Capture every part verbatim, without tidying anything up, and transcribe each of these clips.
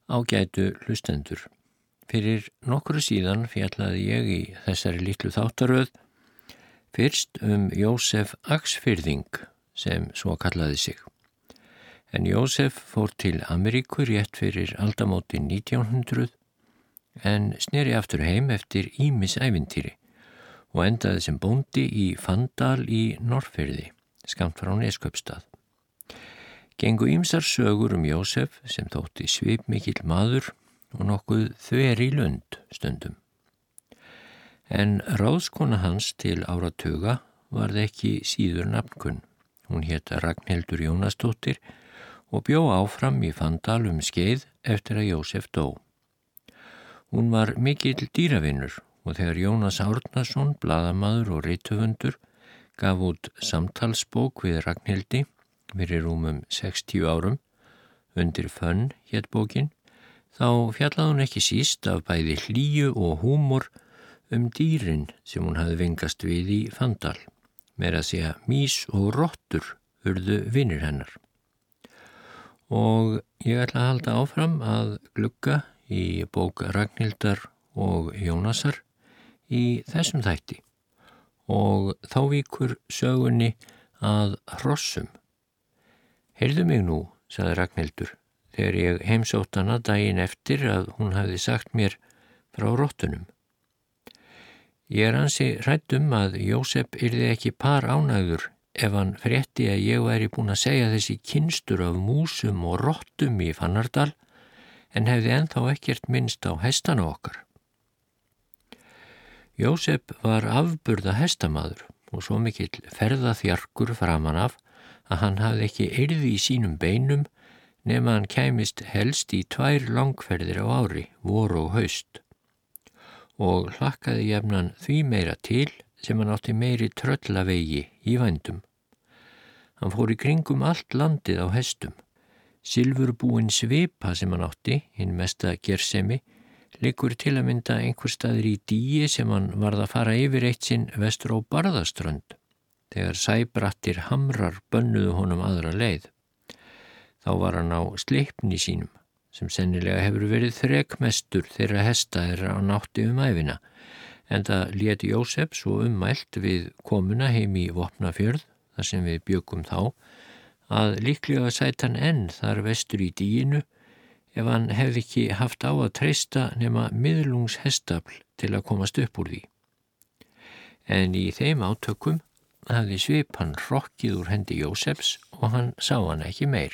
Ágætu hlustendur. Fyrir nokkru síðan fjallaði ég í þessari litlu þáttaröð fyrst um Jósef Axfyrðing sem svo kallaði sig. En Jósef fór til Ameríku rétt fyrir aldamótin nítján hundruð en sneri aftur heim eftir ýmis ævintýri og endaði sem bóndi í Fandal í Norðfirði, skammt frá Neskaupstað. Gengu ýmsar sögur um Jósef sem þótti svipmikill maður og nokkuð þver í lund stundum. En ráðskona hans til áratuga varð ekki síður nafnkunn. Hún hét Ragnhildur Jónasdóttir og bjó áfram í Fandal um skeið eftir að Jósef dó. Hún var mikill dýravinur og þegar Jónas Árnason, blaðamaður og rithöfundur, gaf út samtalsbók við Ragnhildi fyrir rúmum sextíu árum, undir fönn hét bókin, þá fjallaði hún ekki síst af bæði hlýju og húmor um dýrin sem hún hafði vingast við í Fandal, meira að segja mýs og rottur urðu vinir hennar. Og ég ætla að halda áfram að glugga í bók Ragnhildar og Jónasar í þessum þætti og þá víkur sögunni að hrossum. Heyrðu mig nú, sagði Ragnhildur, þegar ég heimsótt hana daginn eftir að hún hafði sagt mér frá rottunum. Ég er ansi hrædd um að Jósef yrði ekki par ánægður ef hann frétti að ég væri búin að segja þessi kynstur af músum og rottum í Fannardal en hefði ennþá ekkert minnst á hestana okkar. Jósef var afburða hestamaður og svo mikill ferðaþjarkur framan af að hann hafði ekki eirði í sínum beinum nema hann kæmist helst í tvær langferðir á ári, vor og haust. Og hlakkaði jafnan því meira til sem hann átti meiri tröllavegi í vændum. Hann fór í kringum allt landið á hestum. Silfurbúin svipa sem hann átti, hinn mesta gersemi, liggur til að mynda einhver staður í dýi sem hann varð að fara yfir eitt sinn vestur á Barðaströnd, þegar sæbrattir hamrar bönnuðu honum aðra leið. Þá var hann á Sleipni sínum, sem sennilega hefur verið þrekmestur þeirra hesta er á nátti um æfina, enda lét Jósef svo ummælt við komuna heim í Vopnafjörð, þar sem við bjöggum þá, að líklega sæt hann enn þar vestur í dýinu ef hann hefði ekki haft á að treysta nema miðlungs hestafl til að komast upp úr því. En í þeim átökum hafði svipan hrokkið úr hendi Jósefs og hann sá hann ekki meir.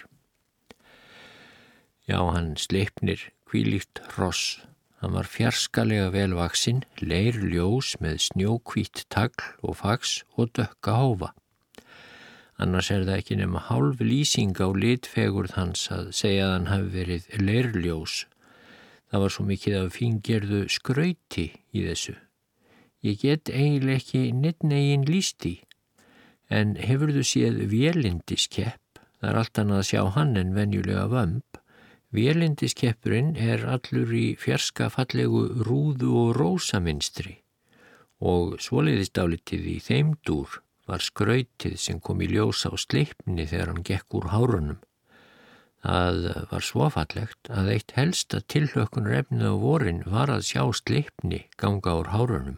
Já, hann Sleipnir, hvílíkt hross. Hann var fjarskalega velvaxinn, leirljós með snjóhvítt tagl og fax og dökka hófa. Annars er það ekki nema hálf lýsing á litfegurð hans að segja að hann hafi verið leirljós. Það var svo mikið af fíngerðu skrauti í þessu. Ég get eiginlega ekki neinn eigin lýst í. En hefurðu séð vélindiskepp, það er allt annað að sjá hann en venjulega vömb. Vélindiskeppurinn er allur í fjarska fallegu rúðu og rósaminstri og svoleiðis dálítið í þeim dúr var skrautið sem kom í ljós á Sleipni þegar hann gekk úr hárunum. Það var svo fallegt að eitt helsta tilhlökkunarefnið á vorin var að sjá Sleipni ganga úr hárunum.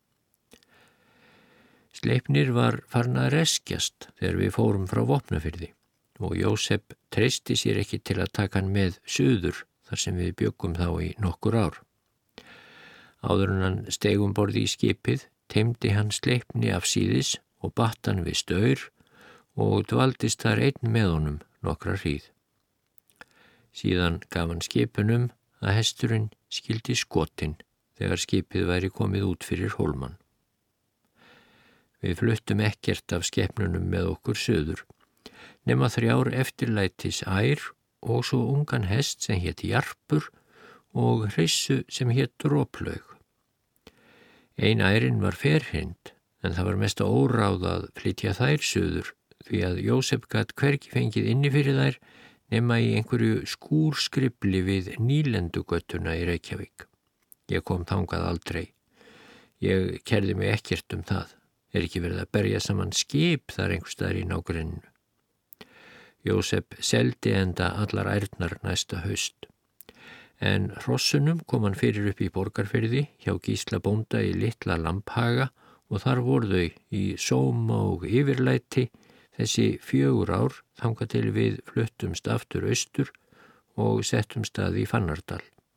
Sleipnir var farin að reskjast þegar við fórum frá Vopnafirði og Jósef treysti sér ekki til að taka hann með suður þar sem við bjöggum þá í nokkur ár. Áður en hann steig um borð í skipið, teymdi hann Sleipni afsíðis og batt hann við staur og dvaldist þar einn með honum nokkra hríð. Síðan gaf hann skipunum að hesturinn skildi skotin þegar skipið væri komið út fyrir hólman. Við fluttum ekkert af skepnunum með okkur suður, nema þrjár eftirlætis ær og svo ungan hest sem hét Jarpur og hrissu sem hét Droplaug. Ein ærin var ferhind, en það var mesta óráð að flytja þær suður, því að Jósef gat hvergi fengið inni fyrir þær nema í einhverju skúrskrifli við Nýlendugötuna í Reykjavík. Ég kom þangað aldrei. Ég kerði mig ekkert um það. Er ekki verið að berja saman skip þar einhvers staðar í nágrenninu. Jósef seldi enda allar ærnar næsta haust. En hrossunum kom hann fyrir upp í Borgarfirði hjá Gísla bónda í Litla Lambhaga og þar voru þau í sóma og yfirlæti þessi fjögur ár þangað til við fluttumst aftur austur og settum stað í Fannardal.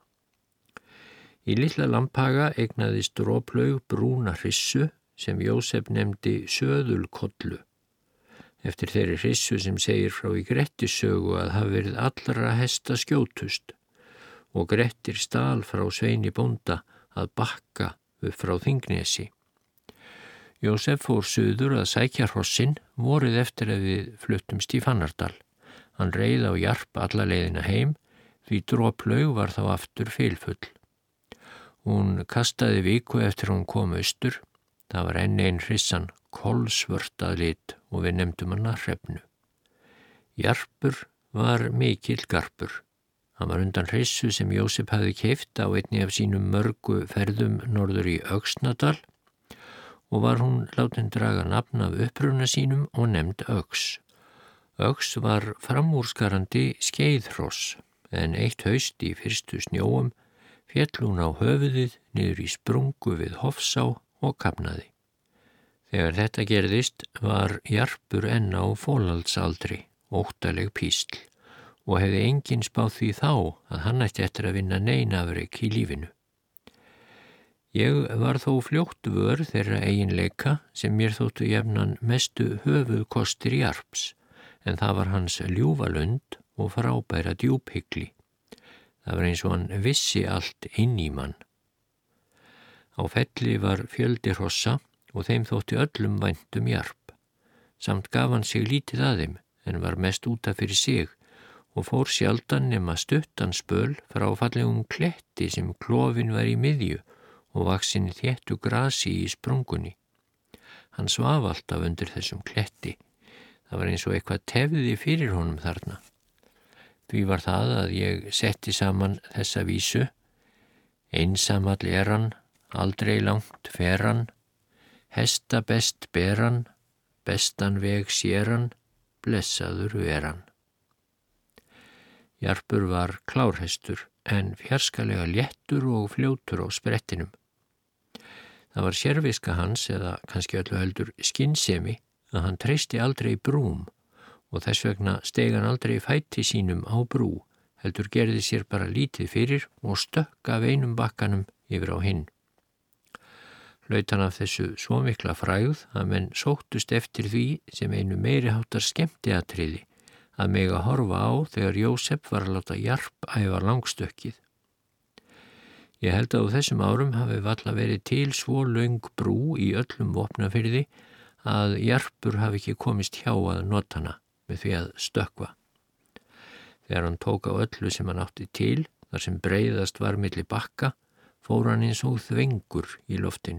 Í Litla Lambhaga eignaðist Droplaug brúna hrissu sem Jósef nefndi Söðulkollu, eftir þeirri hrissu sem segir frá í Grettissögu að hafi verið allra hesta skjótust, og Grettir stal frá Sveini bónda að Bakka upp frá Þingnesi. Jósef fór suður að sækja hrossin vorið eftir að við fluttumst í Fannardal. Hann reið á Jarp alla leiðina heim, því Droplaug var þá aftur fylfull. Hún kastaði viku eftir hún kom austur. Það var enn ein hrissan kolsvört að lit og við nefndum hana Hrefnu. Jarpur var mikill garpur. Hann var undan hrissu sem Jósef hafði keypt á einni af sínum mörgu ferðum norður í Öxnadal og var hún látin draga nafn af uppruna sínum og nefnd Öx. Öx var framúrskarandi skeiðhross, en eitt haust í fyrstu snjóum féll hún á höfuðið niður í sprungu við Hofsá og kafnaði. Þegar þetta gerðist var Jarpur enn á fólaldsaldri, óttaleg písl, og hefði enginn spáð því þá að hann ætti eftir að vinna neinafrek í lífinu. Ég var þó fljótt vör þeirra eiginleika sem mér þóttu jafnan mestu höfuðkostir Jarps, en það var hans ljúfa lund og frábæra djúphygli. Það var eins og hann vissi allt inn í mann. Á felli var fjöldi hrossa og þeim þótti öllum vænt um Jarp. Samt gaf hann sig lítið að þeim, en var mest útaf fyrir sig og fór sjaldan nema stuttan spöl frá fallegum kletti sem klofin var í miðju og vaksin þéttu grasi í sprungunni. Hann svaf alltaf undir þessum kletti. Það var eins og eitthvað tefði fyrir honum þarna. Því var það að ég setti saman þessa vísu. Einsamall er hann, aldrei langt fer hann, hesta best ber hann, bestan veg sér hann, blessaður ver hann. Jarpur var klárhestur, en fjarskalega léttur og fljótur á sprettinum. Það var sérviska hans, eða kannski öllu heldur skynsemi, að hann treysti aldrei brúm og þess vegna steig hann aldrei fæti sínum á brú, heldur gerði sér bara lítið fyrir og stökk af einum bakkanum yfir á hinn. Hlaut hann af þessu svo mikla frægð að menn sóttust eftir því sem einu meiriháttar skemmtiatriði að mega horfa á þegar Jósef var að láta Jarp æfa langstökkið. Ég held að á þessum árum hafi valla verið til svo löng brú í öllum Vopnafirði að Jarpur hafi ekki komist hjá að nota hana með því að stökkva. Þegar hann tók á öllu sem hann átti til, þar sem breiðast var milli bakka, fór hann eins og þvengur í loftinu.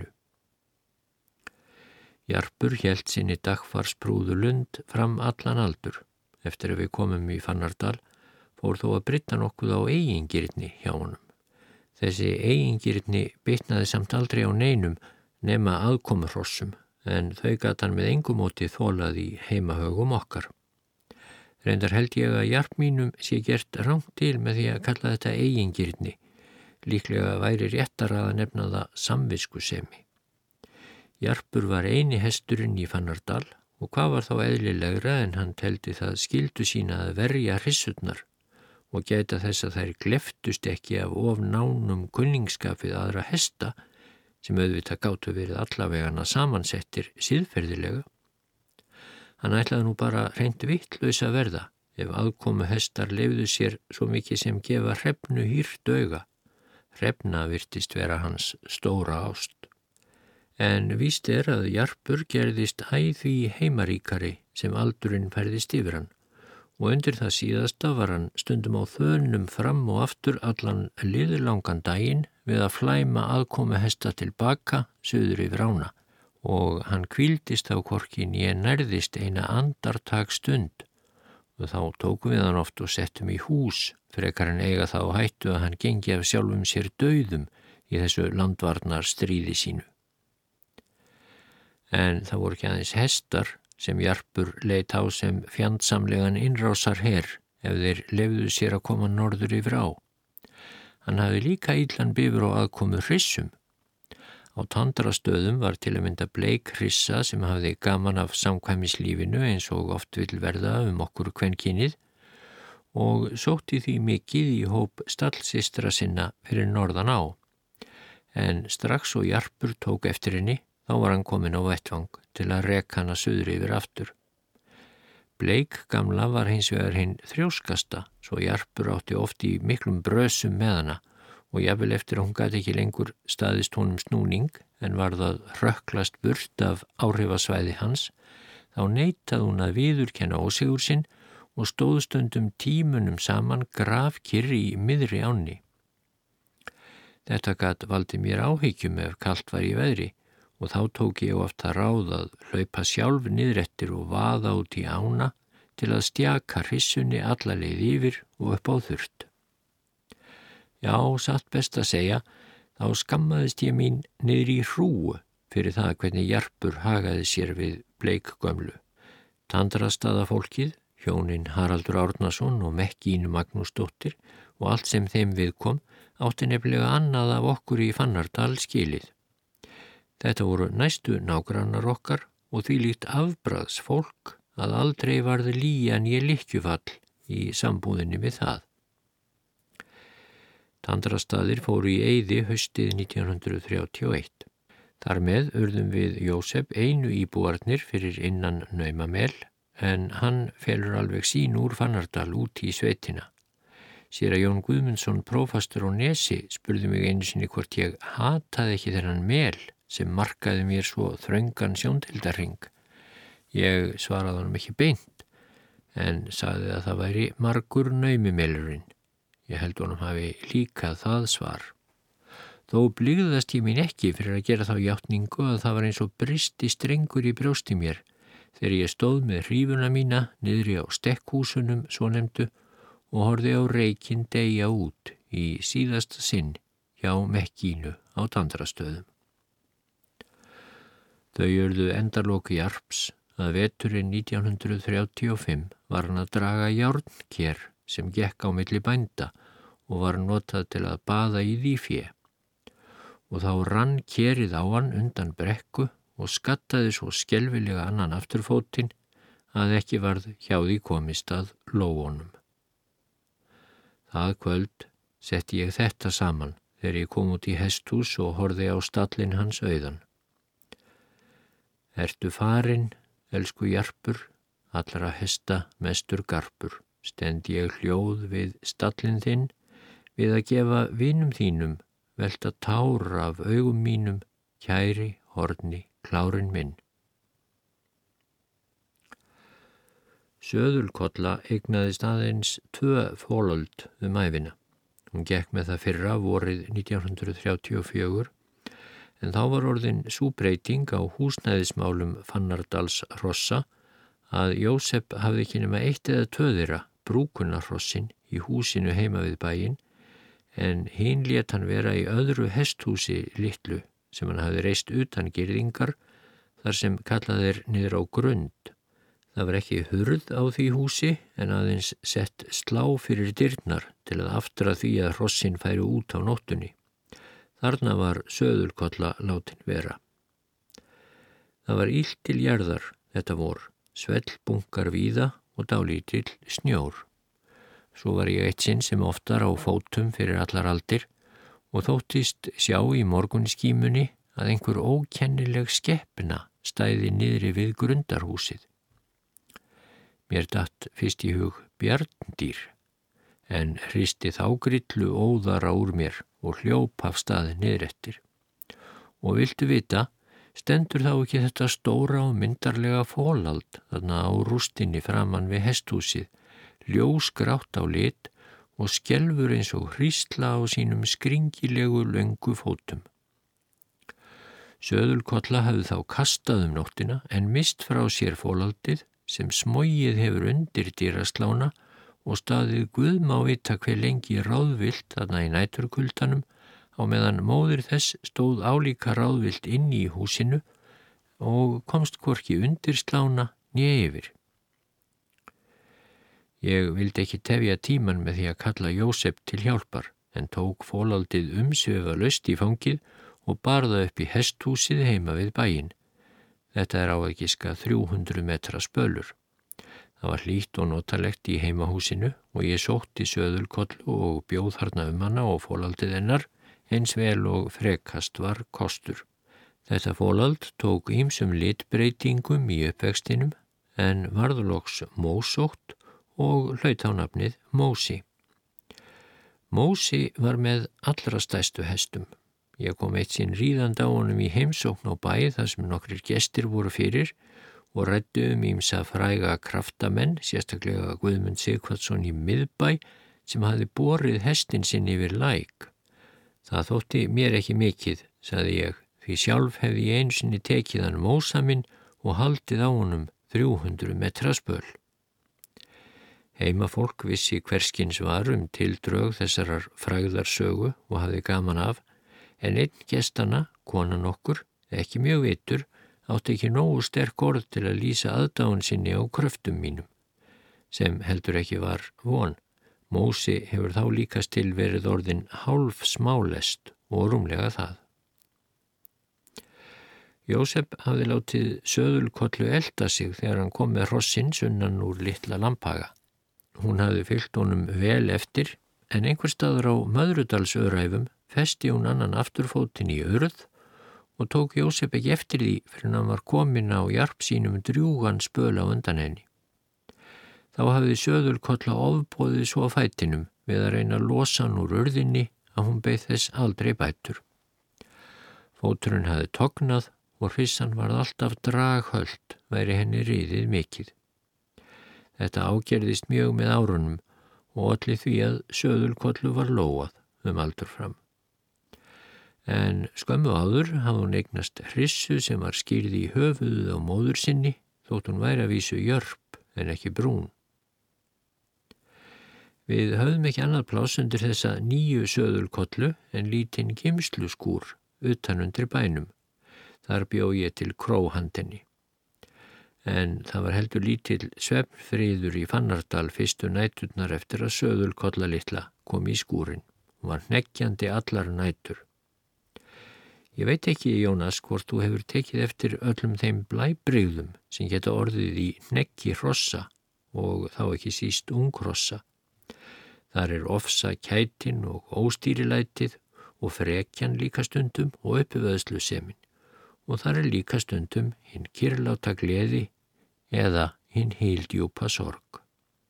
Jarpur hélt sinni dagfarsprúðu lund fram allan aldur. Eftir að við komum í Fannardal fór þó að brydda nokkuð á eigingirni hjá honum. Þessi eigingirni bitnaði samt aldrei á neinum nema aðkomuhrossum, en þau gat hann með engu móti þolað í heimahögum okkar. Reyndar held ég að Jarp mínum sé gert rangt til með því að kalla þetta eigingirni. Líklega væri réttara að nefna það samviskusemi. Jarpur var eini hesturinn í Fannardal og hvað var þá eðlilegra en hann teldi það skyldu sína að verja hrissurnar og gæta þess að þær gleftust ekki af of nánum kunningsskap við aðra hesta sem auðvitað gátu verið allavegana samansettir siðferðilega. Hann ætlaði nú bara hreint vittlaus að verða ef aðkomu hestar leyfðu sér svo mikið sem gefa Hrefnu hýrt auga. Hrefna virtist vera hans stóra ást. En víst er að Jarpur gerðist æ því heimaríkari sem aldurinn færðist yfir hann og undir það síðasta var hann stundum á þönum fram og aftur allan liðlangan daginn við að flæma aðkomu hesta tilbaka suður yfir ána og hann hvíldist á hvorkin ég nærðist eina andartak stund og þá tókum við hann oft og settum í hús frekar en eiga þá hættu að hann gengi af sjálfum sér dauðum í þessu landvarnar stríði sínu. En það voru ekki aðeins hestar sem Jarpur leit á sem fjandsamlegan innrásar her ef þeir leyfðu sér að koma norður yfir á. Hann hafði líka illan bifur á aðkomu hrissum. Á Tandrastöðum var til að mynda bleik hrissa sem hafði gaman af samkvæmislífinu eins og oft vill verða um okkur kvenkynið og sótti því mikið í hóp stallsystra sinna fyrir norðan á. En strax og Jarpur tók eftir henni, þá var hann kominn á vettvang til að reka hana suður yfir aftur. Bleik gamla var hins vegar hinn þrjóskasta, svo Jarpur átti oft í miklum brösum með hana og jafnvel eftir að hún gat ekki lengur staðist honum snúning en varð að hrökklast burt af áhrifasvæði hans, þá neitaði hún að viðurkenna ósigur sinn og stóð stundum tímunum saman grafkyrr í miðri ánni. Þetta gat valdi mér áhyggjum ef kalt var í veðri og þá tók ég oft að ráð að hlaupa sjálf niðrettir og vaða út í ána til að stjaka hrissunni alla leið yfir og upp á þurrt. Já, satt best að segja, þá skammaðist ég mín niður í hrúu fyrir það hvernig Jarpur hagaði sér við bleik gömlu. Tandrastaðafólkið, hjónin Haraldur Árnason og Mekkínu Magnúsdóttir og allt sem þeim viðkom, átti nefnilega annað af okkur í Fannardal skilið. Þetta voru næstu nágrannar okkar og því líkt afbragðs fólk að aldrei varð lýjan ég lykkjufall í sambúðinni við það. Tandrastaðir fóru í eyði haustið nítján hundruð þrjátíu og eitt. Þar með urðum við Jósef einu íbúarnir fyrir innan Naumamel en hann felur alveg sín úr Fannardal út í sveitina. Séra Jón Guðmundsson, prófastur á Nesi, spurði mig einu sinni hvort ég hataði ekki þennan mel sem markaði mér svo þröngan sjóndeildarhring. Ég svaraði honum ekki beint, en sagði að það væri margur naumimelurinn. Ég held honum hafi líka það svar. Þó blygðast ég mín ekki fyrir að gera þá játningu að það var eins og bristi strengur í brjósti mér, þegar ég stóð með hrífuna mína niðri á stekkhúsunum svonefndu og horfði á reikinn deyja út í síðasta sinn hjá Mekkínu á Tandrastöðum. Þau urðu endaloku Jarps að veturinn nítján hundruð þrjátíu og fimm var hann að draga járnker sem gekk á milli bænda og var notað til að baða í því fé. Og þá rann kerið á hann undan brekku og skattaði svo skelfilega annan afturfótinn að ekki varð hjá því komist að lógunum. Það kvöld setti ég þetta saman þegar ég kom út í hesthús og horfði á stallinn hans auðan. Ertu farin, elsku Jarpur, allra hesta mestur garpur, stend ég hljóð við stallinn þinn, við að gefa vinum þínum, velta tár af augum mínum, kæri, horni, klárin minn. Söðulkolla eignaðist aðeins tvö fólöld um ævina. Hún gekk með það fyrra vorið nítján hundruð þrjátíu og fjögur, en þá var orðin sú breyting á húsnæðismálum Fannardals hrossa að Jósef hafði ekki nema eitt eða tvöðira brúkunarhrossin í húsinu heima við bæinn, en hinn lét hann vera í öðru hesthúsi litlu sem hann hafði reist utan girðingar þar sem kallað er niður á grund. Það var ekki hurð á því húsi en aðeins sett slá fyrir dyrnar til að aftra því að hrossin færi út á nóttunni. Þarna var söðulkolla látin vera. Það var illt til jarðar þetta vor, svellbunkar víða og dálítill snjór. Svo var ég eitt sinn sem oftar á fótum fyrir allar aldir og þóttist sjá í morgunskímunni að einhver ókennileg skeppna stæði niðri við grundarhúsið. Mér datt fyrst í hug bjarndýr, en hristi þá grillu óðara úr mér og hljóp af staði niðrettir. Og viltu vita, stendur þá ekki þetta stóra og myndarlega fólald þarna á rústinni framan við hesthúsið, ljósgrátt á lit og skelfur eins og hrísla á sínum skringilegu löngu fótum. Söðulkolla hafði þá kastað um nóttina en mist frá sér fólaldið sem smogið hefur undir dýraslána og staðið Guð má vita hve lengi ráðvillt þarna í næturkuldanum á meðan móðir þess stóð álíka ráðvillt inn í húsinu og komst hvorki undir slána né yfir. Ég vildi ekki tefja tíman með því að kalla Jósef til hjálpar, en tók fólaldið umsvifalaust í fangið og barða upp í hesthúsið heima við bæinn. Þetta er á að giska þrjú hundruð metra spölur. Það var hlýtt og notalegt í heimahúsinu og ég sótti Söðulkollu og bjóð þarna um hana og fólaldið hennar eins vel og frekast var kostur. Þetta fólald tók ýmsum litbreytingum í uppvextinum en varð loks mósótt og hlaut á nafnið Mósi. Mósi var með allra stærstu hestum. Ég kom eitt sinn ríðandi á honum í heimsókn á bæ þar sem nokkrir gestir voru fyrir og ræddu um ýmsa fræga kraftamenn, sérstaklega Guðmund Sighvatsson í Miðbæ sem hafði borið hestinn sinn yfir læk. Það þótti mér ekki mikið, sagði ég, því sjálf hefði ég einu sinni tekið hann Mósa minn og haldið á honum þrjú hundruð metra spöl. Heimafólk vissi hverskins var um tildrög þessarar frægðarsögu og hafði gaman af, en einn gestanna, konan okkur, ekki mjög vitur, átti ekki nógu sterk orð til að lýsa aðdáun sinni á kröftum mínum, sem heldur ekki var von. Mósi hefur þá líkast til verið orðin hálf smálest og rúmlega það. Jósef hafði látið Söðulkollu elda sig þegar hann kom með hrossin sunnan úr litla Lambhaga. Hún hafði fylgt honum vel eftir, en einhver staður á Möðrudalsöræfum festi hún annan afturfótinn í urð og tók Jósef ekki eftir því fyrir hann var kominn á jarp sínum drjúgan spöl á undan henni. Þá hafði Söðulkolla ofboðið svo fætinum við að reyna að losa hann úr urðinni að hún beið þess aldrei bætur. Fóturinn hafði tognað og hrissan varð alltaf draghöld, væri henni riðið mikið. Þetta ágerðist mjög með árunum og olli því að Söðulkollu var lóað um aldur fram. En skömmu áður hafði hún eignast hrissu sem var skýrð í höfuðið á móður sinni, þótt hún væri að vísu jörp en ekki brún. Við höfðum ekki annað pláss undir þessa nýju Söðulkollu en lítinn geymsluskúr utan undir bænum. Þar bjó ég til króhandinni. En það var heldur lítill svefnfriður í Fannardal fyrstu næturnar eftir að Söðulkolla litla kom í skúrin. Hún var hneggjandi allar nætur. Ég veit ekki, Jónas, hvort þú hefur tekið eftir öllum þeim blæbrigðum sem geta orðið í hneggi hrossa og þá ekki síst unghrossa. Þar er ofsa kætin og óstýrilætið og frekjan líka stundum og uppivöðslusemin og þar er líka stundum hinn kyrrláta gleði eða hinn hildjúpa sorg.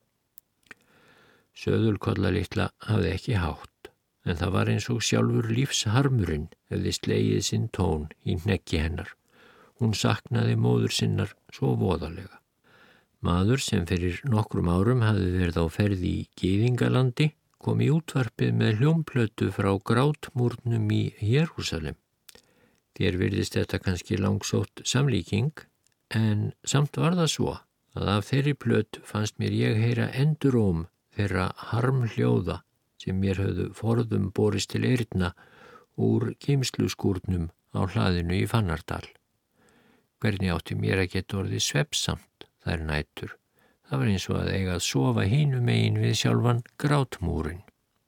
Söðulkolla litla hafði ekki hátt, en það var eins og sjálfur lífsharmurinn hefði slegið sinn tón í hneggi hennar. Hún saknaði móður sinnar svo voðalega. Maður sem fyrir nokkrum árum hafði verið á ferði í Gyðingalandi kom í útvarpið með hljómplötu frá grátmúrnum í Jerúsalem. Þér virðist þetta kannski langsótt samlíking, en samt var það svo að af þeirri plötu fannst mér ég heyra enduróm þeirra harmhljóða sem mér höfðu forðum borist til eyrna úr geymsluskúrnum á hlaðinu í Fannardal. Hvernig átti mér að geta orðið svefnsamt þær nætur? Það var eins og að eiga að sofa hinum megin við sjálfan grátmúrin.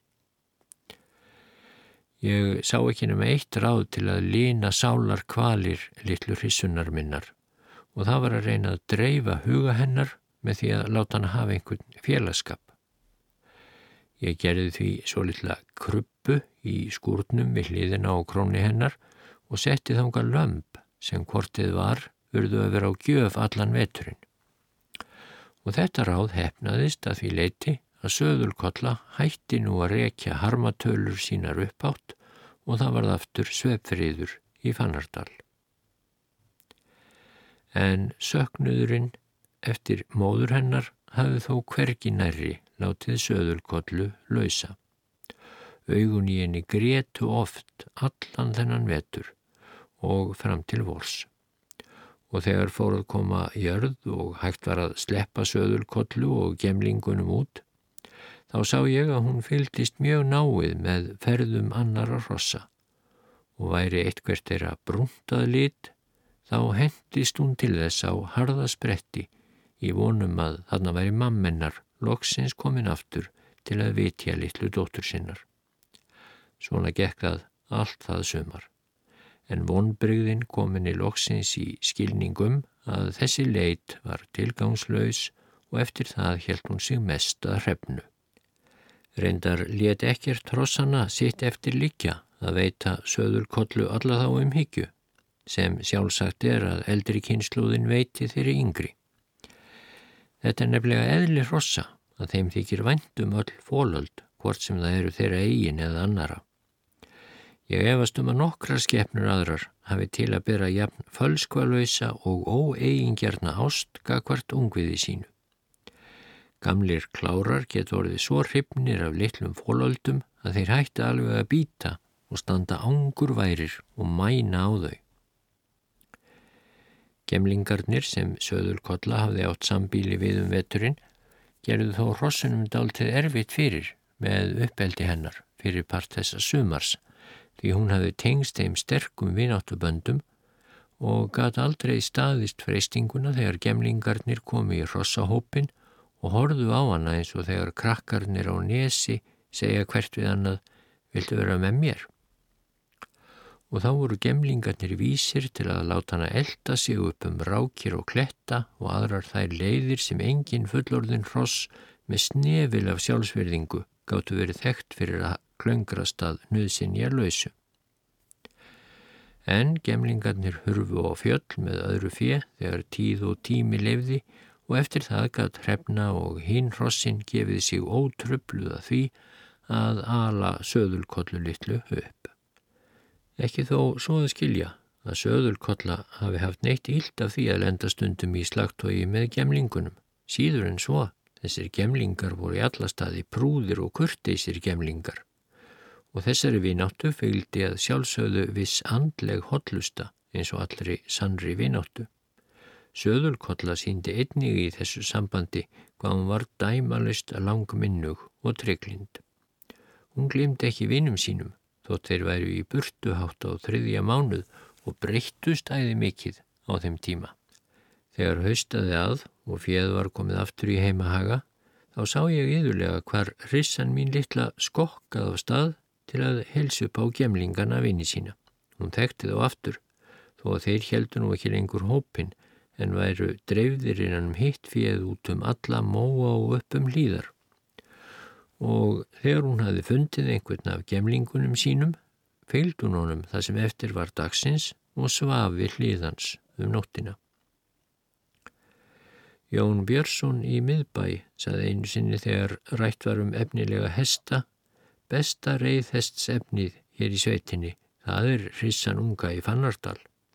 Ég sá ekki nema eitt ráð til að lina sálar kvalir litlu hrissunnar minnar og það var að reyna að dreifa huga hennar með því að láta hana hafa einhvern félagsskap. Ég gerði því svo litla krubbu í skúrnum við hliðina á krónni hennar og setti þangað lömb sem hvortið var urðu að vera á gjöf allan veturinn. Og þetta ráð heppnaðist að því leyti að Söðulkolla hætti nú að rekja harmatölur sínar uppátt og það varð aftur svefnfriður í Fannardal. En söknuðurinn eftir móður hennar hafði þó hvergi nærri látið Söðulkollu lausa. Augun í henni grétu oft allan þennan vetur og fram til vors. Og þegar fór að koma jörð og hægt var að sleppa Söðulkollu og gemlingunum út, þá sá ég að hún fylgdist mjög náið með ferðum annarra hrossa og væri eitthvert þeirra brúntað lit, þá hentist hún til þess á harða spretti í vonum að þarna væri mammennar loksins komin aftur til að vitja litlu dóttur sinnar. Svona gekk það allt það sumar. En vonbrigðin komin í loksins í skilningum að þessi leit var tilgangslaus og eftir það hélt hún sig mest að Hrefnu. Reyndar lét ekkert hrossana sitt eftir liggja að veita Söðulkollu alla þá umhyggju, sem sjálfsagt er að eldri kynslóðin veiti þeirri yngri. Þetta er nefnilega eðli hrossa að þeim þykir vænt um öll folöld, hvort sem það eru þeirra eigin eða annara. Ég efast um að nokkrar skepnur aðrar hafi til að bera jafn fölskvalausa og óeigingjarna ást gagnvart ungviði sínu. Gamlir klárar getur orðið svo hrifnir af litlum folöldum að þeir hætti alveg að bíta og standa angurværir og mæna á þau. Gemlingarnir sem Söðulkolla hafði átt sambýli við um veturinn gerðu þó hrossunum dálítið erfitt fyrir með uppeldi hennar fyrir part þessa sumars, því hún hafði tengst þeim sterkum vináttuböndum og gat aldrei staðist freistinguna þegar gemlingarnir komu í hrossahópin og horfðu á hana eins og þegar krakkarnir á Nesi segja hvert við annað, viltu vera með mér? Og þá voru gemlingarnir vísir til að láta hana elta sig upp um rákir og kletta og aðrar þær leiðir sem engin fullorðin hross með snefil af sjálfsvirðingu gátu verið þekkt fyrir að klöngrast að nauðsynja lausu. En gemlingarnir hurfu á fjöll með öðru fé þegar tíð og tími leyfði og eftir það gat Hrefna og hinn hrossin gefið sig ótrufluð að því að ala Söðulkollu litlu upp. Ekki þó svo að skilja að Söðulkolla hafi haft neitt illt af því að lenda stundum í slagtogi með gemlingunum. Síður en svo, þessir gemlingar voru í alla staði prúðir og kurteisir gemlingar. Og þessari vináttu fylgdi að sjálfsögðu viss andleg hollusta eins og allri sannri vináttu. Söðulkolla sýndi einnig í þessu sambandi hvað hún var dæmalaust langminnug og trygglind. Hún gleymdi ekki vinum sínum, þótt þeir væru í burtuhátt á þriðja mánuð og breyttust æði mikið á þeim tíma. Þegar haustaði að og féð var komið aftur í heimahaga, þá sá ég iðulega hvar hrissan mín litla skokkað á stað til að heilsa upp á gemlingana vini sína. Hún þekkti þá aftur, þó að þeir héldu nú ekki lengur hópin, en væru dreifðir innan um hitt féð út um alla móa og upp um hlíðar. Og þegar hún hafði fundið einhvern af gemlingunum sínum, fylgdi hún honum það sem eftir var dagsins og svaf við hliðans um nóttina. Jón Björnsson í Miðbæ sagði einu sinni þegar rætt var um efnilega hesta, besta reiðhests efnið hér í sveitinni, það er hrissan unga í Fannardal.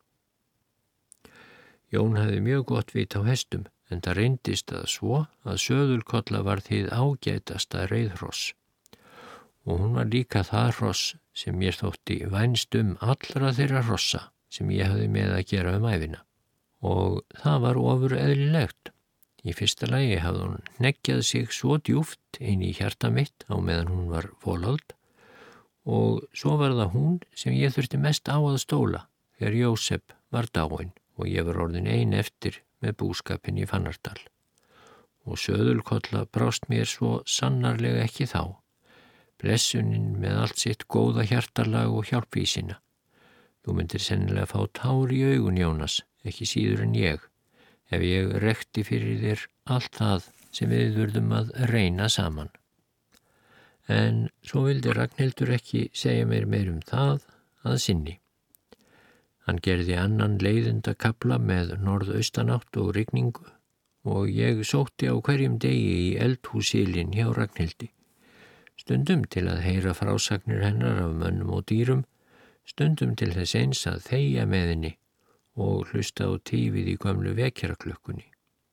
Jón hafði mjög gott vit á hestum, en það reyndist að svo að Söðulkolla var þið ágætasta reiðhross. Og hún var líka það hross sem mér þótti vænst um allra þeirra hrossa sem ég hafði með að gera um æfina. Og það var ofur eðlilegt. Í fyrsta lagi hafði hún hneggjað sig svo djúpt inn í hjarta mitt á meðan hún var folöld og svo var það hún sem ég þurfti mest á að stóla þegar Jósef var dáinn og ég var orðin ein eftir með búskapin í Fannardal. Og Söðulkolla brást mér svo sannarlega ekki þá. Blessunin með allt sitt góða hjartalag og hjálpvísina. Þú myndir sennilega fá tár í augun, Jónas, ekki síður en ég, ef ég rekti fyrir þér allt það sem við þurfum að reyna saman. En svo vildi Ragnhildur ekki segja mér meir um það að sinni. Hann gerði annan leiðindakafla með norðaustanátt og rigningu og ég sótti á hverjum degi í eldhúsilinn hjá Ragnhildi. Stundum til að heyra frásagnir hennar af mönnum og dýrum, stundum til þess eins að þegja með henni og hlusta á tífið í gömlu vekjaraklukkunni.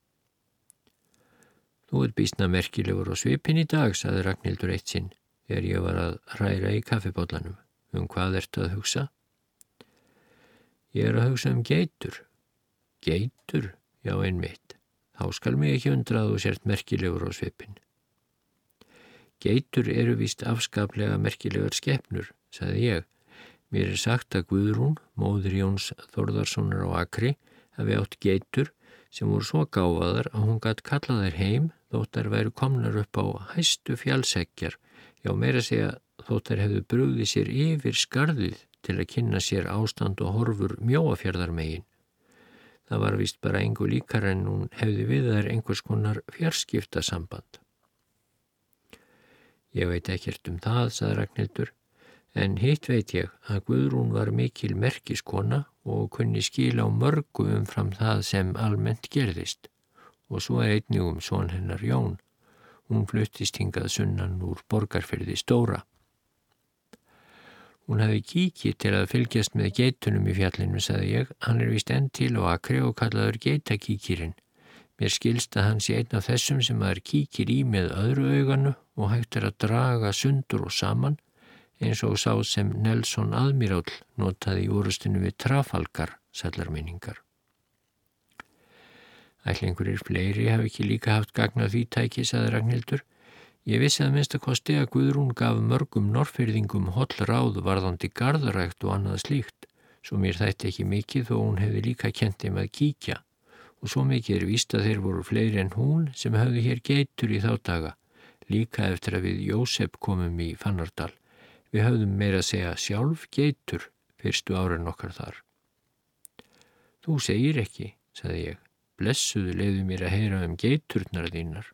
Þú ert býsna merkilegur á svipinn í dag, sagði Ragnhildur eitt sinn, þegar ég var að hræra í kaffibóllanum. Um hvað ertu að hugsa? Ég er að hugsa um geitur. Geitur? Já, einmitt. Þá skal mig ekki undra að þú sért merkilegur á svipinn. Geitur eru víst afskaplega merkilegar skepnur, sagði ég. Mér er sagt að Guðrún, móðir Jóns Þórðarssonar á Akri, hafi átt geitur sem voru svo gáfaðar að hún gat kallað þær heim þótt þær væru komnar upp á hæstu fjallseggjar, já meira segja þótt þær hefðu brugðið sér yfir skarðið til að kynna sér ástand og horfur Mjóafjarðarmegin. Það var víst bara engu líkar en hún hefði við þær einhvers konar fjarskiptasamband. Ég veit ekkert um það, sagði Ragnhildur, en hitt veit ég að Guðrún var mikil merkiskona og kunni skila á mörgu umfram það sem almennt gerðist. Og svo er einnig um son hennar Jón. Hún fluttist hingað sunnan úr Borgarfirði stóra. Hún hafði kíki til að fylgjast með geitunum í fjallinu, sagði ég. Hann er víst enn til á akri og kallaður geitakíkirinn. Mér skilst að hann sé einn af þessum sem maður kíkir í með öðru auganu og hægt er að draga sundur og saman, eins og sá sem Nelson Admiral notaði í orustinu við Trafalgar, sællar minningar. Ætli einhverjir fleiri hafi ekki líka haft gagn af því tæki, sagði Ragnhildur. Ég vissi að minnsta kosti að Guðrún gaf mörgum Norrfirðingum holl ráð varðandi garðrækt og annað slíkt, svo mér þætti ekki mikið þó hún hefði líka kennt þeim að kíkja. Og svo mikið er víst að þeir voru fleiri en hún sem höfðu hér geitur í þá daga, líka eftir að við Jósep komum í Fannardal. Við höfðum meira að segja sjálf geitur fyrstu árin okkar þar. Þú segir ekki, sagði ég. Blessuðu leyfðu mér að heyra um geiturnar þínar.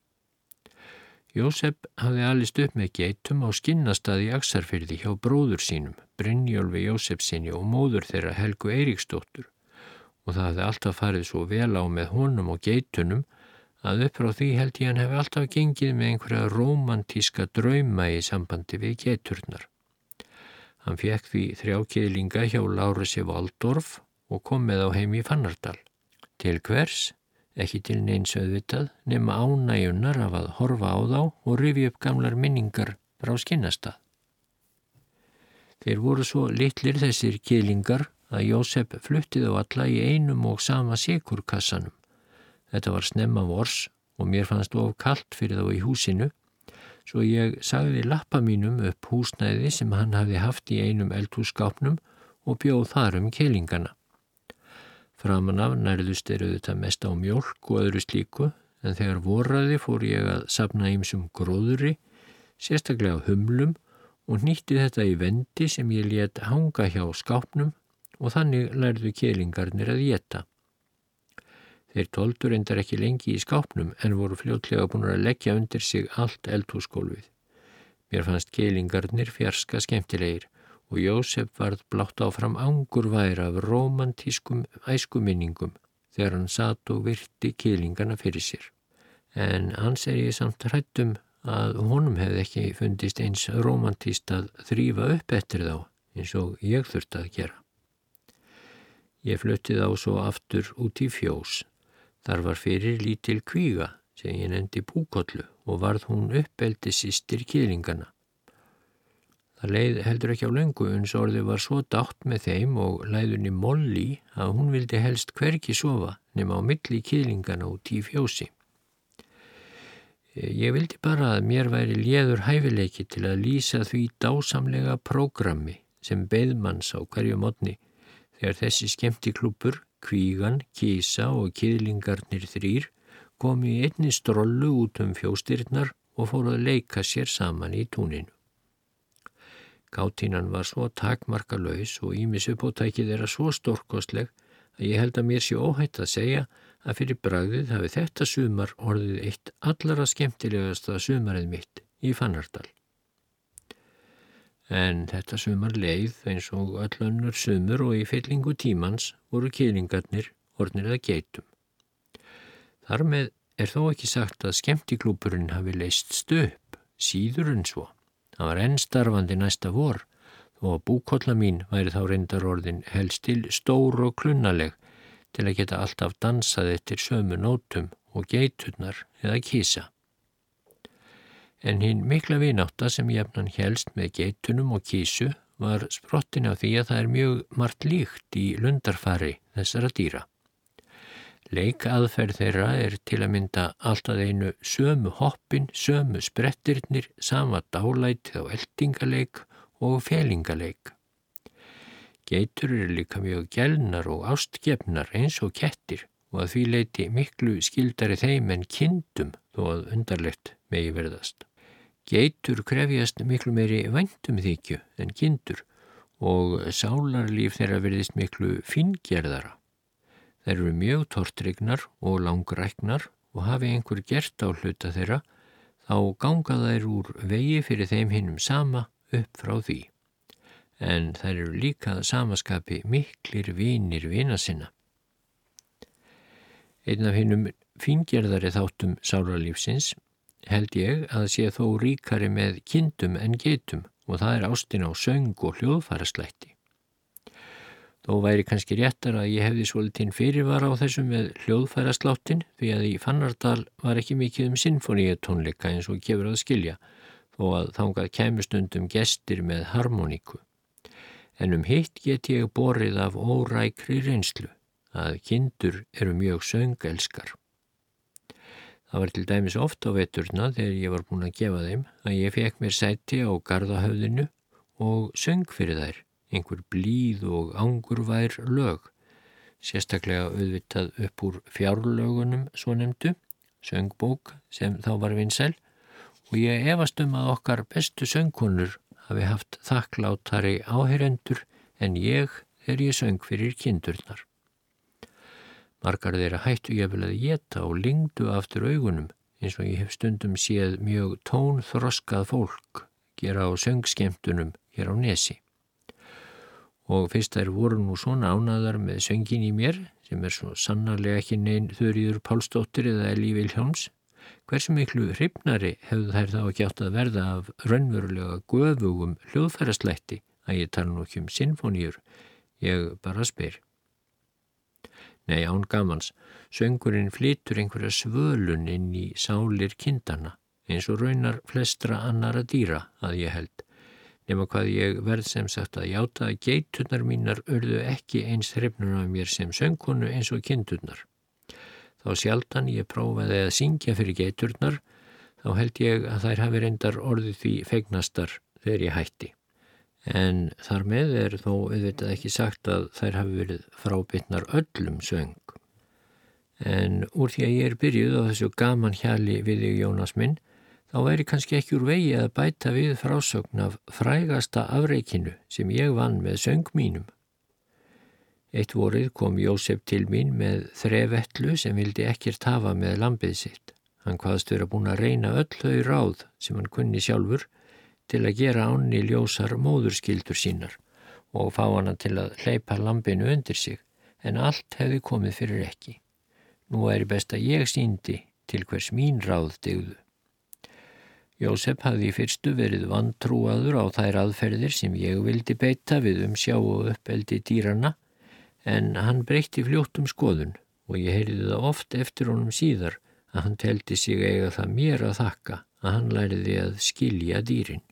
Jósep hafði alist upp með geitum á Skinnastað í Axarfirði hjá bróður sínum, Brynjólfi Jósepssyni og móður þeirra Helgu Eiríksdóttur, og það hafði alltaf farið svo vel á með honum og geitunum að upp frá því held ég hann hefði alltaf gengið með einhverja rómantíska drauma í sambandi við geiturnar. Hann fékk því þrjá kiðlinga hjá Lárusi Valdorf og kom með á heim í Fannardal. Til hvers? Ekki til neins auðvitað, nema ánægjunar af að horfa á þá og rifja upp gamlar minningar frá Skinnastað. Þeir voru svo litlir þessir kiðlingar að Jósep flutti þá alla í einum og sama sykurkassanum. Þetta var snemma vors og mér fannst of kalt fyrir þá í húsinu, svo ég sagði lappa mínum upp húsnæði sem hann hafði haft í einum eldhússkápnum og bjóð þar um kiðlingana. Framan af nærðust eru þetta mest á mjólk og öðru slíku, en þegar voraði fór ég að safna ýmsum gróðri, sérstaklega humlum, og nýtti þetta í vendi sem ég lét hanga hjá skápnum og þannig lærðu kiðlingarnir að éta. Þeir tóldu reyndar ekki lengi í skápnum en voru fljótlega búin að leggja undir sig allt eldhúsgólfið. Mér fannst kiðlingarnir fjarska skemmtilegir og Jósep varð blátt áfram angurværa af rómantískum æskuminningum þegar hann sat og virti kiðlingana fyrir sér. En hans er ég samt hrættum að honum hefði ekki fundist eins rómantíst að þrífa upp eftir þá eins og ég þurfti að gera. Ég flutti þá svo aftur út í fjós. Þar var fyrir lítil kvíga sem ég nefndi Búkollu og varð hún uppeldi systir kiðlingana. Það leið heldur ekki á löngu uns orðið var svo dátt með þeim og læðunni Molly að hún vildi helst hvergi sofa nema á milli kiðlingana út í fjósi. Ég vildi bara að mér væri léður hæfileiki til að lýsa því dásamlega prógrammi sem beið manns á hverju morgni þegar þessi skemmtiklúbbur, kvígan, kísa og kiðlingarnir þrír komu í einni strollu út um fjóstirnar og fóru að leika sér saman í túninu. Kátínan var svo takmarkalaus og ýmis uppátæki þeirra svo stórkostleg að ég held að mér sé óhætt að segja að fyrir bragðið hafi þetta sumar orðið eitt allra skemmtilegasta sumarið mitt í Fannardal. En þetta sumar leið eins og öll önnur sumur og í fyllingu tímans voru kiðlingarnir orðnir að geitum. Þar með er þó ekki sagt að skemmtiklúbburinn hafi leystst upp, síður en svo. Það var enn starfandi næsta vor og Búkolla mín væri þá reyndar orðin helst til stór og klunnaleg til að geta alltaf dansað eftir sömu nótum og geiturnar eða kísa. En hinn mikla vinátta sem jafnan helst með geitunum og kísu var sprottin af því að það er mjög margt líkt í lundarfari þessara dýra. Leikaðferð þeirra er til að mynda alltaf einu sömu hoppin, sömu sprettirnir, sama dálætið á eldingaleik og felingaleik. Geitur eru líka mjög gælnar og ástgefnar eins og kettir og að því leyti miklu skildari þeim en kindum þó að undarlegt megi verðast. Geitur krefjast miklu meiri væntumþykju en kindur og sálarlíf þeirra virðist miklu fíngerðara. Þær eru mjög tortrygnar og langræknar og hafi einhver gert á hluta þeirra, þá ganga þær úr vegi fyrir þeim hinum sama upp frá því. En þær eru líka að samaskapi miklir vinir vina sinna. Einn af hinum fíngerðari þáttum sálarlífsins held ég að sé þó ríkari með kindum en geitum og það er ástin á söng og hljóðfæraslætti. Þó væri kannski réttar að ég hefði svolítinn fyrirvara á þessu með hljóðfærasláttin því að í Fannardal var ekki mikið um sinfoníutónleika eins og gefur að skilja, þó að þangað kæmu stundum gestir með harmoníku. En um hitt get ég borið af órækri reynslu að kindur eru mjög söngelskar. Það var til dæmis oft á veturna þegar ég var búin að gefa þeim að ég fekk mér sæti á garðahöfðinu og söng fyrir þær, einhver blíð og angurvær lög, sérstaklega auðvitað upp úr fjárlögunum svonefndu, söngbók sem þá var vinsæl, og ég efast um að okkar bestu söngkonur hafi haft þakklátari áheyrendur en ég þegar ég söng fyrir kindurnar. Margar þeirra hættu jafnvel að éta og lygdu aftur augunum eins og ég hef stundum séð mjög tónþroskað fólk gera á söngskemmtunum hér á Nesi. Og fyrst þær voru nú svona ánægðar með söngin í mér, sem er svo sannarlega ekki nein Þuríður Pálsdóttir eða Elí Vilhjálms, hversu miklu hrifnari hefðu þær þá ekki átt að verða af raunverulega göfugum hljóðfæraslætti, að ég tala nú ekki um sinfoníur, ég bara spyr. Nei, án gamans, söngurinn flytur einhverja svölun inn í sálir kindanna, eins og raunar flestra annara dýra, að ég held. Nema hvað ég verð sem sagt að játa að geiturnar mínar urðu ekki eins hrifnar af mér sem söngkonu eins og kindurnar. Þá sjaldan ég prófaði að syngja fyrir geiturnar, þá held ég að þær hafi reyndar orðið því fegnastar þegar ég hætti. En þar með er þó auðvitað ekki sagt að þær hafi verið frábitnar öllum söng. En úr því að ég er byrjuð á þessu gaman hjali við þig, Jónas minn, þá væri kannski ekki úr vegi að bæta við frásögn af frægasta afreikinu sem ég vann með söng mínum. Eitt vorið kom Jósef til mín með þrevetlu sem vildi ekkert hafa með lambið sitt. Hann kvaðst vera búinn að reyna öll þau ráð sem hann kunni sjálfur til að gera ánni ljósar móðurskyldur sínar og fá hana til að hleypa lambinu undir sig, en allt hefði komið fyrir ekki. Nú er best að ég sýndi til hvers mín ráð dygðu. Jósef hafði í fyrstu verið vantrúaður á þær aðferðir sem ég vildi beita við umsjá og uppeldi dýrana, en hann breytti fljótt um skoðun og ég heyrði það oft eftir honum síðar að hann teldi sig eiga það mér að þakka að hann læriði að skilja dýrin.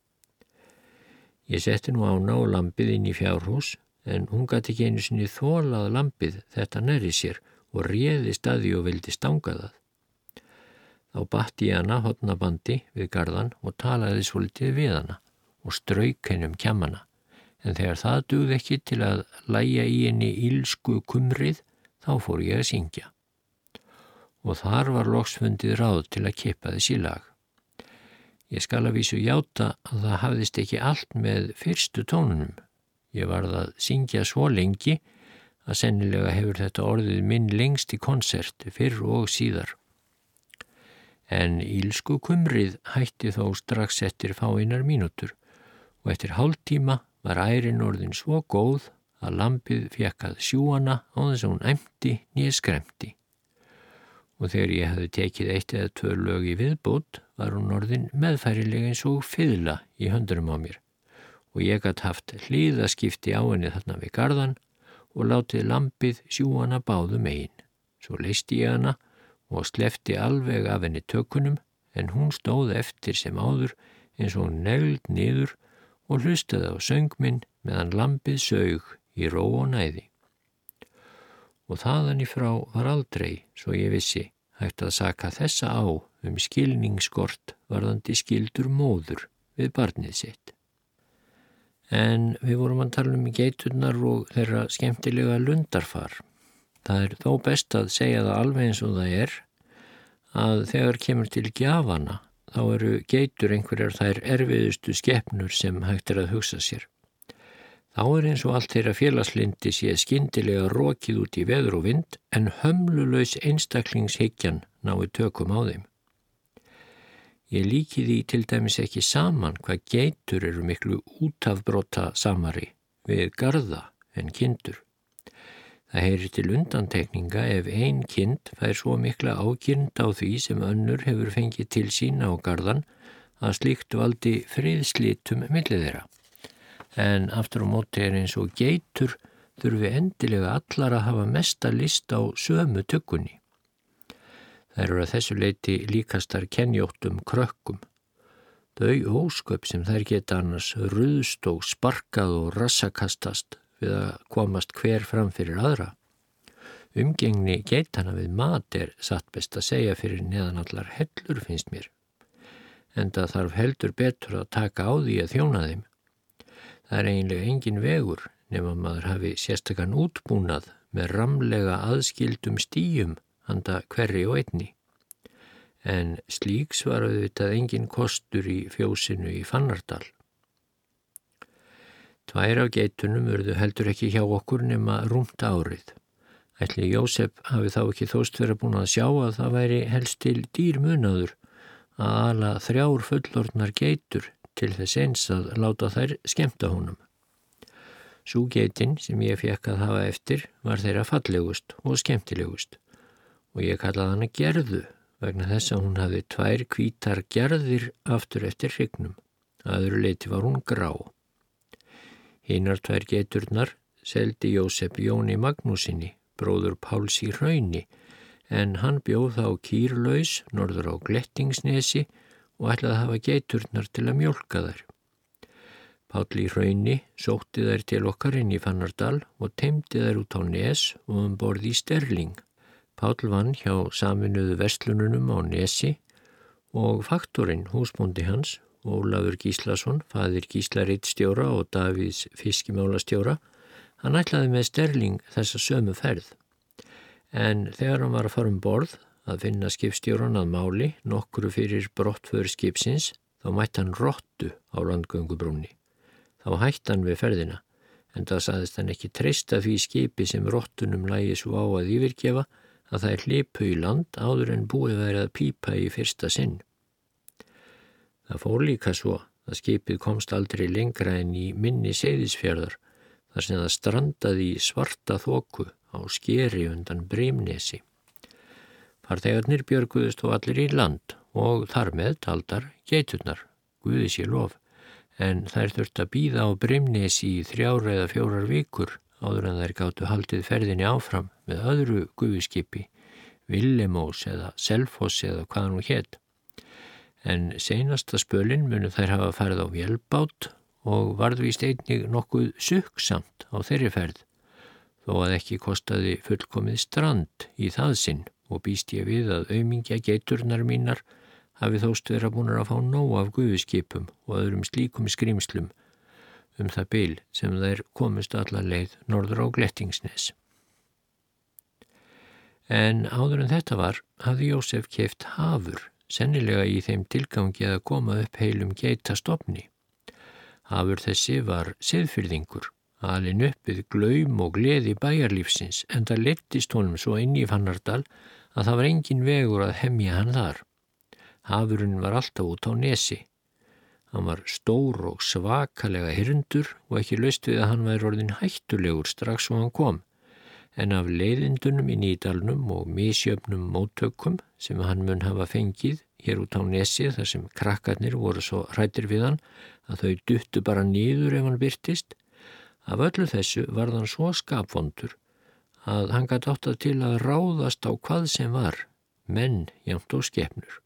Ég setti nú ána og lambið inn í fjárhús, en hún gat ekki einu sinni þolað lambið þetta nærri sér og réðist að því og vildi stanga það. Þá batti ég hana hornabandi við garðan og talaði svolítið við hana og strauk henni um kjammana, en þegar það dugði ekki til að lægja í henni ílsku kumrið, þá fór ég að syngja. Og þar var loks fundið ráð til að kippa þessi lag. Ég skal að vísu játa að það hafðist ekki allt með fyrstu tónunum. Ég varð að syngja svo lengi að sennilega hefur þetta orðið minn lengst í konsert fyrr og síðar. En ílsku kumrið hætti þó strax eftir fáeinar mínútur og eftir hálftíma var ærin orðin svo góð að lambið fékk að sjúana á þess að hún æmti né skremti. Og þegar ég hafði tekið eitt eða tvö lög í viðbót var hún orðin meðfærileg eins og fiðla í höndunum á mér og ég gat haft hlíðaskipti á henni þarna við garðan og látið lambið sjúana báðu megin. Svo leysti ég hana og sleppti alveg af henni tökunum, en hún stóð eftir sem áður eins og hún negld niður og hlustaði á söng minn meðan lambið saug í ró og næði. Og þaðan í frá var aldrei, svo ég vissi, hægt að saka þessa á um skilningsskort varðandi skildur móður við barnið sitt. En við vorum að tala um geiturnar og þeirra skemmtilega lundarfar. Það er þó best að segja það alveg eins og það er, að þegar kemur til gjafana, þá eru geitur einhverjar þær erfiðustu skepnur sem hægt er að hugsa sér. Þá er eins og allt þeirra félagslindi sé skyndilega rokið út í veður og vind en hömlulaus einstaklingshyggjan nái tökum á þeim. Ég líki því til dæmis ekki saman hvað geitur eru miklu útafbrota samari við garða en kindur. Það heyrir til undantekninga ef ein kind fær svo mikla ákyrnd á því sem önnur hefur fengið til sín á garðan að slíkt valdi friðslitum milli þeirra. En aftur á móti er eins og geitur þurfi endilega allar að hafa mesta list á sömu tuggunni. Þær eru að þessu leyti líkastar kenjóttum krökkum. Þau ósköp sem þær geta annars ruðst og sparkað og rassakastast við að komast hver fram fyrir aðra. Umgengni geitana við mat er satt best að segja fyrir neðan allar hellur finnst mér. Enda þarf heldur betur að taka á því að þjóna þeim. Það er eiginlega engin vegur nema maður hafi sérstakann útbúnað með ramlega aðskildum stíum handa hverri og einni. En slíks var auðvitað engin kostur í fjósinu í Fannardal. Tvær af geitunum urðu heldur ekki hjá okkur nema rúmt árið. Ætli Jósef hafi þá ekki þóst vera búin að sjá að það væri helst til dýrmunaður að ala þrjár fullorðnar geitur til þess eins að láta þær skemmta honum. Sú geitin sem ég fékk að hafa eftir var þeirra fallegust og skemmtilegust og ég kallaði hana Gerðu vegna þess að hún hafði tvær hvítar gerðir aftur eftir hryggnum. Að öðru leyti var hún grá. Hinar tvær geiturnar seldi Jósef Jóni Magnúsinni, bróður Páls í Hrauni, en hann bjóð þá kýrlaus norður á Glettingsnesi og ætlaði að hafa geiturnar til að mjólka þær. Páll í Hrauni sótti þær til okkar inn í Fannardal og teymdi þær út á Nes og um borð í Sterling. Páll vann hjá Saminuðu verslununum á Nesi og faktorinn, húsbóndi hans, Ólafur Gíslason, faðir Gísla ritstjóra og Davíðs fiskimálastjóra, hann ætlaði með Sterling þessa sömu ferð. En þegar hann var að fara um borð að finna skipstjóran að máli nokkru fyrir brottför skipsins, þá mætti hann rottu á landgöngubrúnni. Þá hætti hann við ferðina, en það sagðist hann ekki treysta því skipi sem rottunum lægi svo á að yfirgefa að það er hlipu í land áður en búið verið að pípa í fyrsta sinn. Það fór líka svo að skipið komst aldrei lengra en í mynni Seyðisfjarðar þar sem það strandaði í svarta þoku á skeri undan Brimnesi. Farþegarnir björguðust þó allir í land og þar með taldar geiturnar, Guði sé lof, en þær þurftu að bíða á Brimnesi í þrjár eða fjórar vikur áður en þær gátu haldið ferðinni áfram með öðru gufuskipi, Villimós eða Selfoss eða hvað nú hét. En seinasta spölinn munu þær hafa farið á vélbát og varð víst einnig nokkuð sukksamt á þeirri ferð, þó að ekki kostaði fullkomið strand í það sinn og býst ég við að aumingja geiturnar mínar hafi þóst vera búnar að fá nóg af gufuskipum og öðrum slíkum skrímslum um það bil sem þær komust alla leið norður á Glettingsnes. En áður en þetta var hafði Jósef keypt hafur, sennilega í þeim tilgangi að koma upp heilum geitastofni. Hafur þessi var siðfirðingur, alinn upp við glaum og gleði bæjarlífsins, en það leiddist honum svo inn í Fannardal að það var engin vegur að hemja hann þar. Hafurinn var alltaf út á Nesi. Hann var stór og svakalega hyrndur og ekki laust við að hann væri orðinn hættulegur strax og hann kom. En af leiðindunum í Nýdalnum og misjöfnum móttökum sem hann mun hafa fengið hér út á Nesi þar sem krakkarnir voru svo hræddir við hann að þau duttu bara niður ef hann birtist, af öllu þessu varð hann svo skapvondur að hann gat áttað til að ráðast á hvað sem var, menn jafnt og skepnur.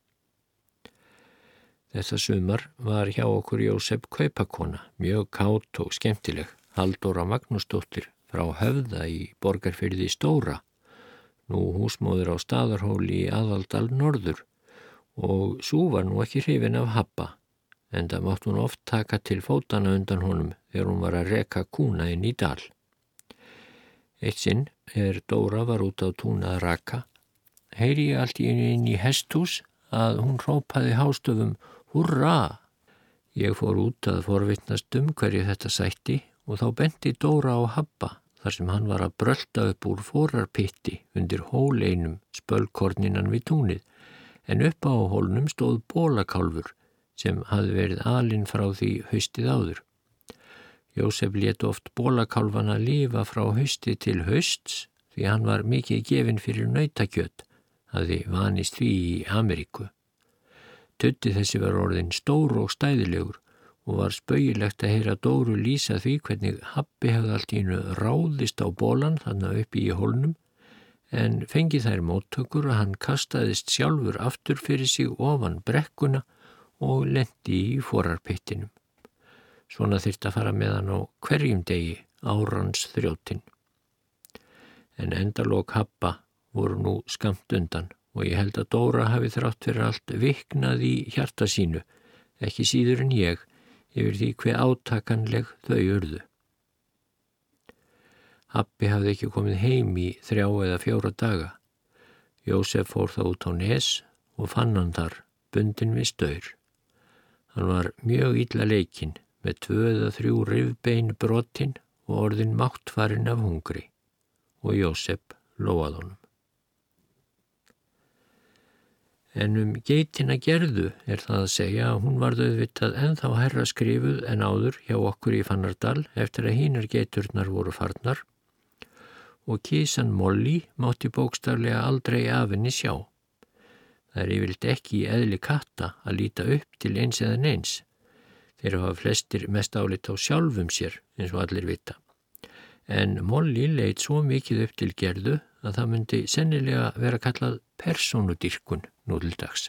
Þetta sumar var hjá okkur Jósef kaupakona, mjög kát og skemmtileg, Halldóra Magnúsdóttir, frá Höfða í Borgarfirði stóra, nú húsmóðir á Staðarhóli í Aðaldal norður, og sú var nú ekki hrifin af Habba, en það mátt hún oft taka til fótana undan honum þegar hún var að reka kúna inn í dal. Eitt sinn er Dóra var út á túna að raka, heyri ég allt í einu inn í hesthús að hún hrópaði hástöfum húrra. Ég fór út að forvitnast um hverju þetta sætti og þá benti Dóra á Habba þar sem hann var að brölta upp úr forarpitti undir hól einum spölkorninnan við túnið, en upp á hólnum stóð bólakálfur sem hafði verið alinn frá því haustið áður. Jósef lét oft bólakálfana lifa frá hausti til hausts því hann var mikið gefinn fyrir nautakjöt, hafði vanist því í Ameríku. Tuddi þessi var orðinn stór og stæðilegur og var spaugilegt að heyra Dóru lýsa því hvernig Habbi hefði allt í einu ráðist á bólan þarna uppi í hólnum, en fengið þær móttökur að hann kastaðist sjálfur aftur fyrir sig ofan brekkuna og lenti í forarpittinum. Svona þyrfti að fara með hann á hverjum degi árans þrjótin. En endalok Habba voru nú skammt undan og ég held að Dóra hafi þrátt fyrir allt viknað í hjarta sínu, ekki síður en ég, yfir því hve átakanleg þau urðu. Habbi hafði ekki komið heim í þrjá eða fjóra daga. Jósef fór þá út á Nes og fann hann þar, bundinn við staur. Hann var mjög illa leikinn, með tvö eða þrjú rifbein brotinn og orðinn máttfarinn af hungri, og Jósef lóað honum. En um geitina Gerðu er það að segja að hún varð auðvitað ennþá hærra skrifuð en áður hjá okkur í Fannardal eftir að hinar geiturnar voru farnar og kísan Molly mátti bókstaflega aldrei af henni sjá. Það er yfirleitt ekki í eðli katta að líta upp til eins eða neins. Þeir hafa flestir mest álit á sjálfum sér eins og allir vita. En Molly leit svo mikið upp til Gerðu að það myndi sennilega vera kallað persónudýrkun nú til dags.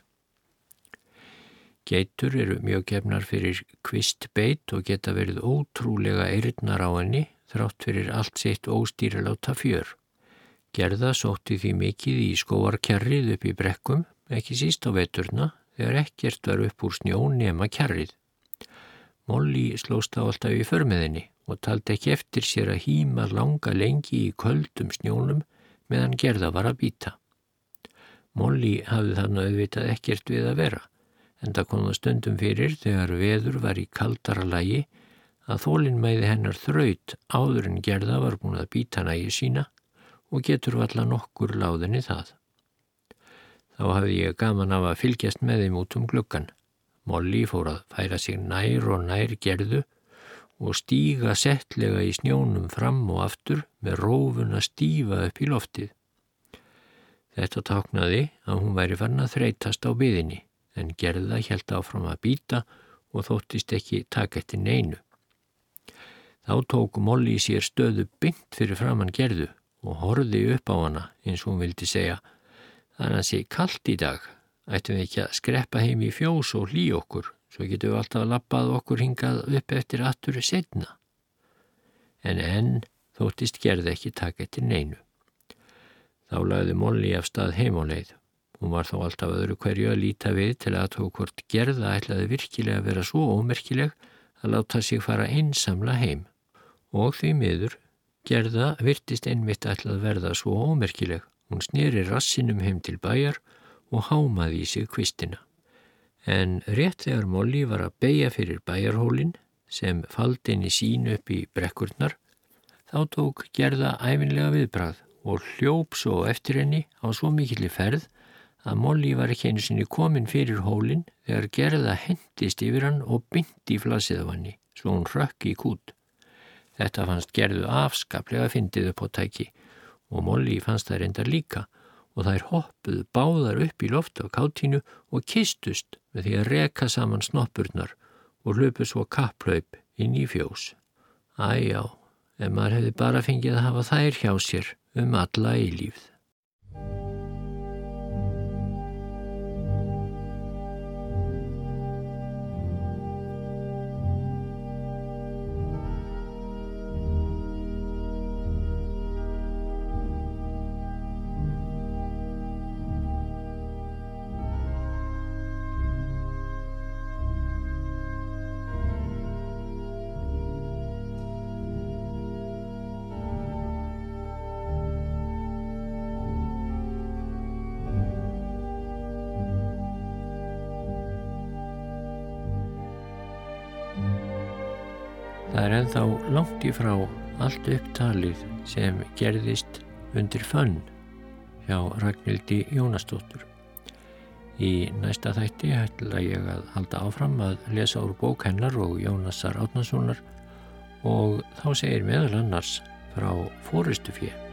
Geitur eru mjög gefnar fyrir kvistbeit og geta verið ótrúlega eyrnar á henni þrátt fyrir allt sitt óstýriláta fjör. Gerða sótti því mikið í skóarkjarrið upp í brekkum, ekki síst á veturna, þegar ekkert var upp úr snjó nema kjarrið. Molly slóst á alltaf í förmiðinni og taldi ekki eftir sér að híma langa lengi í köldum snjónum meðan Gerða var að bíta. Molly hafði þarna auðvitað ekkert við að vera, en það kom það stundum fyrir þegar veður var í kaldara lagi að þolinmæði hennar þraut áður en Gerða var búin að bíta nægi sína og getur valla nokkur láðinni það. Þá hafði ég gaman af að fylgjast með þeim út um gluggan. Molly fór að færa sig nær og nær Gerðu og stíga settlega í snjónum fram og aftur með rófuna stífa upp í loftið. Þetta táknaði að hún væri farin að þreytast á biðinni, en Gerða hélt áfram að bíta og þóttist ekki taka eftir neinu. Þá tók Molly sér stöðu beint fyrir framan Gerðu og horfði upp á hana eins og hún vildi segja: þannig að sé kalt í dag, ættum við ekki að skreppa heim í fjós og hlý okkur, svo getum við alltaf labbað okkur hingað upp eftir aturu seinna. En enn þóttist Gerða ekki taka eftir neinu. Þá lagði Molly af stað heim á leið. Hún var þó alltaf öðru hverju að líta við til að tók hvort Gerða ætlaði virkilega að vera svo ómerkileg að láta sig fara einsamla heim. Og því miður, Gerða virtist einmitt ætlað verða svo ómerkileg. Hún sneri rassinum heim til bæjar og hámaði í sig kvistina. En rétt þegar Molly var að beygja fyrir bæjarhólinn sem faldi henni sín upp í brekkurnar, þá tók Gerða ævinlega viðbragð og hljóp svo eftir henni á svo mikilli ferð að Molly var ekki einu sinni komin fyrir hólinn þegar Gerða hendist yfir hann og bindi í flasið af henni, svo hún hrökk í kút. Þetta fannst Gerðu afskaplega fyndið upp á tæki og Molly fannst það reyndar líka og þær hoppuðu báðar upp í loft á kátínu og kystust með því að reka saman snoppurnar og hlupu svo kapplaup inn í fjós. Æ já, ef maður hefði bara fengið að hafa þær hjá sér um alla eilífð. Það er ennþá langt í frá allt upptalið sem gerðist undir fönn hjá Ragnhildi Jónasdóttur. Í næsta þætti ætla ég að halda áfram að lesa úr bók hennar og Jónasar Árnasonar og þá segir meðal annars frá forystufé.